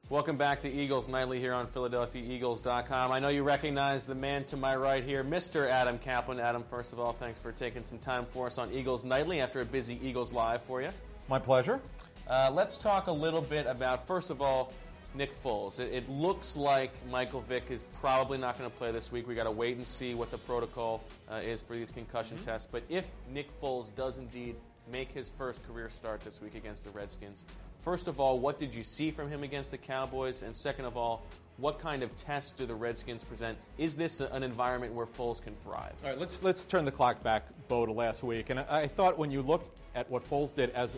Welcome back to Eagles Nightly here on PhiladelphiaEagles.com. I know you recognize the man to my right here, Mr. Adam Kaplan. Adam, first of all, thanks for taking some time for us on Eagles Nightly after a busy Eagles Live for you. My pleasure. Let's talk a little bit about, first of all, Nick Foles. It looks like Michael Vick is probably not going to play this week. We got to wait and see what the protocol is for these concussion tests. But if Nick Foles does indeed make his first career start this week against the Redskins, first of all, what did you see from him against the Cowboys? And second of all, what kind of tests do the Redskins present? Is this an environment where Foles can thrive? All right, let's turn the clock back, Bo, to last week. And I thought when you looked at what Foles did as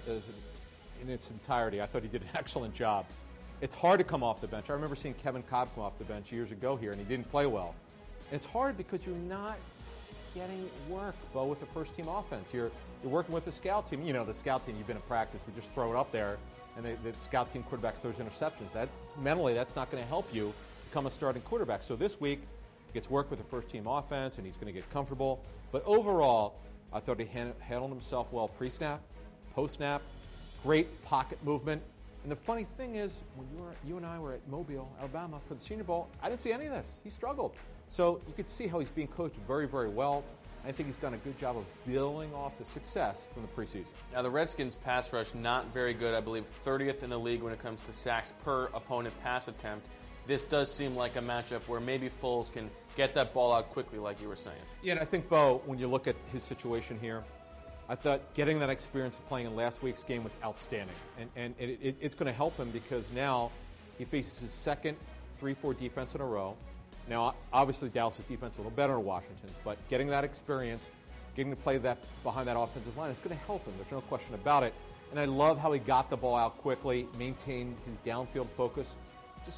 in its entirety, I thought he did an excellent job. It's hard to come off the bench. I remember seeing Kevin Cobb come off the bench years ago here, and he didn't play well. And it's hard because you're not getting work, Bo, with the first-team offense. You're working with the scout team. You know, the scout team, you've been in practice, they just throw it up there, and the scout team quarterbacks throws interceptions. Mentally, that's not going to help you become a starting quarterback. So this week, he gets work with the first-team offense, and he's going to get comfortable. But overall, I thought he handled himself well pre-snap, post-snap, great pocket movement. And the funny thing is, when you and I were at Mobile, Alabama for the Senior Bowl, I didn't see any of this. He struggled. So you could see how he's being coached very, very well. I think he's done a good job of building off the success from the preseason. Now, the Redskins' pass rush, not very good. I believe 30th in the league when it comes to sacks per opponent pass attempt. This does seem like a matchup where maybe Foles can get that ball out quickly, like you were saying. Yeah, and I think, Bo, when you look at his situation here, I thought getting that experience of playing in last week's game was outstanding. And it's going to help him because now he faces his second 3-4 defense in a row. Now, obviously, Dallas' defense is a little better than Washington's, but getting that experience, getting to play that behind that offensive line is going to help him. There's no question about it. And I love how he got the ball out quickly, maintained his downfield focus. It's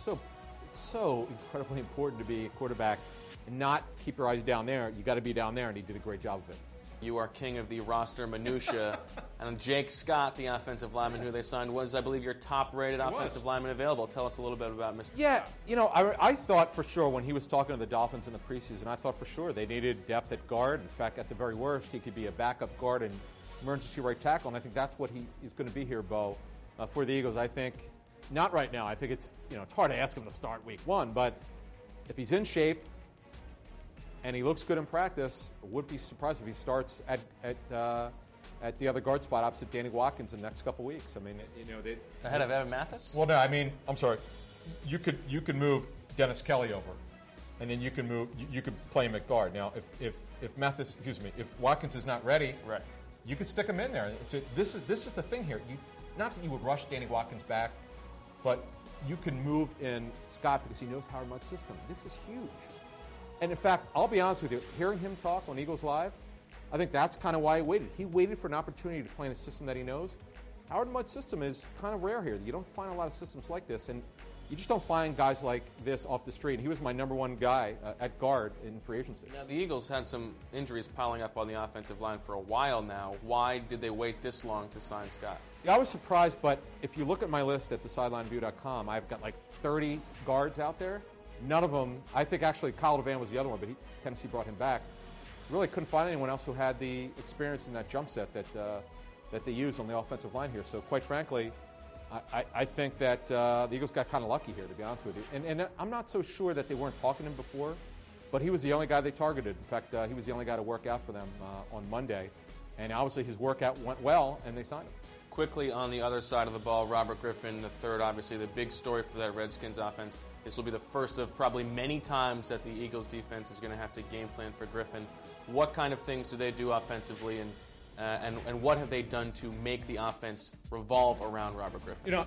so incredibly important to be a quarterback and not keep your eyes down there. You got to be down there, and he did a great job of it. You are king of the roster minutia. And Jake Scott, the offensive lineman who they signed, was, I believe, your top-rated offensive lineman available. Tell us a little bit about Mr. Scott. You know, I thought for sure when he was talking to the Dolphins in the preseason, I thought for sure they needed depth at guard. In fact, at the very worst, he could be a backup guard and emergency right tackle. And I think that's what he's going to be here, Bo, for the Eagles. I think not right now. I think it's hard to ask him to start week one, but if he's in shape and he looks good in practice, I wouldn't be surprised if he starts at the other guard spot opposite Danny Watkins in the next couple weeks. I mean, ahead of Evan Mathis? Well, no, I mean, I'm sorry. You could move Dennis Kelly over, and then you could play him at guard. Now, if Watkins is not ready, right, you could stick him in there. So this is the thing here. Not that you would rush Danny Watkins back, but you can move in Scott because he knows Howard Mudd's system. This is huge. And in fact, I'll be honest with you, hearing him talk on Eagles Live, I think that's kind of why he waited. He waited for an opportunity to play in a system that he knows. Howard Mudd's system is kind of rare here. You don't find a lot of systems like this, and you just don't find guys like this off the street. He was my number one guy at guard in free agency. Now, the Eagles had some injuries piling up on the offensive line for a while now. Why did they wait this long to sign Scott? Yeah, I was surprised, but if you look at my list at theSidelineView.com, I've got like 30 guards out there. None of them, I think actually Kyle DeVan was the other one, but Tennessee brought him back. Really couldn't find anyone else who had the experience in that jump set that they used on the offensive line here. So quite frankly, I think that the Eagles got kind of lucky here, to be honest with you. And I'm not so sure that they weren't talking to him before, but he was the only guy they targeted. In fact, he was the only guy to work out for them on Monday. And obviously his workout went well, and they signed him. Quickly on the other side of the ball, Robert Griffin III, obviously the big story for that Redskins offense. This will be the first of probably many times that the Eagles defense is going to have to game plan for Griffin. What kind of things do they do offensively, and what have they done to make the offense revolve around Robert Griffin?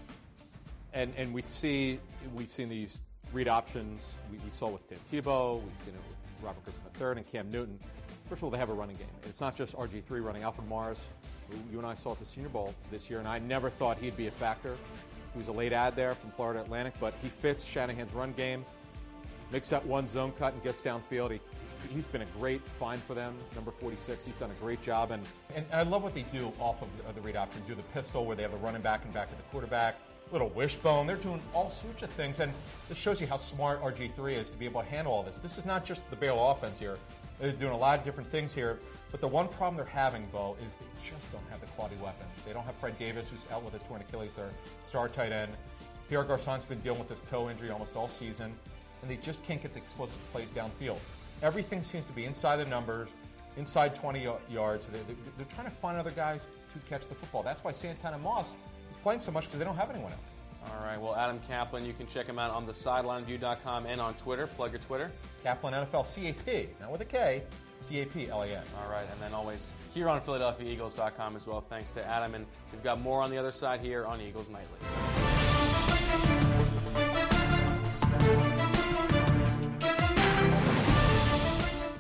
And we've seen these read options. We saw with Tim Tebow, we've seen it with Robert Griffin III and Cam Newton. First of all, they have a running game. It's not just RG3 running. Alfred Morris, who you and I saw at the Senior Bowl this year, and I never thought he'd be a factor. He was a late ad there from Florida Atlantic, but he fits Shanahan's run game, makes that one zone cut and gets downfield. He's been a great find for them, number 46. He's done a great job. And I love what they do off of the read option. Do the pistol where they have the running back and back of the quarterback, little wishbone. They're doing all sorts of things. And this shows you how smart RG3 is to be able to handle all this. This is not just the Baylor offense here. They're doing a lot of different things here. But the one problem they're having, Bo, is they just don't have the quality weapons. They don't have Fred Davis, who's out with a torn Achilles, their star tight end. Pierre Garcon's been dealing with this toe injury almost all season, and they just can't get the explosive plays downfield. Everything seems to be inside the numbers, inside 20 yards. They're trying to find other guys to catch the football. That's why Santana Moss is playing so much, because they don't have anyone else. All right, well, Adam Kaplan, you can check him out on thesidelineview.com and on Twitter. Plug your Twitter. Kaplan NFL, C-A-P, not with a K, C-A-P-L-A-N. All right, and then always here on PhiladelphiaEagles.com as well. Thanks to Adam, and we've got more on the other side here on Eagles Nightly.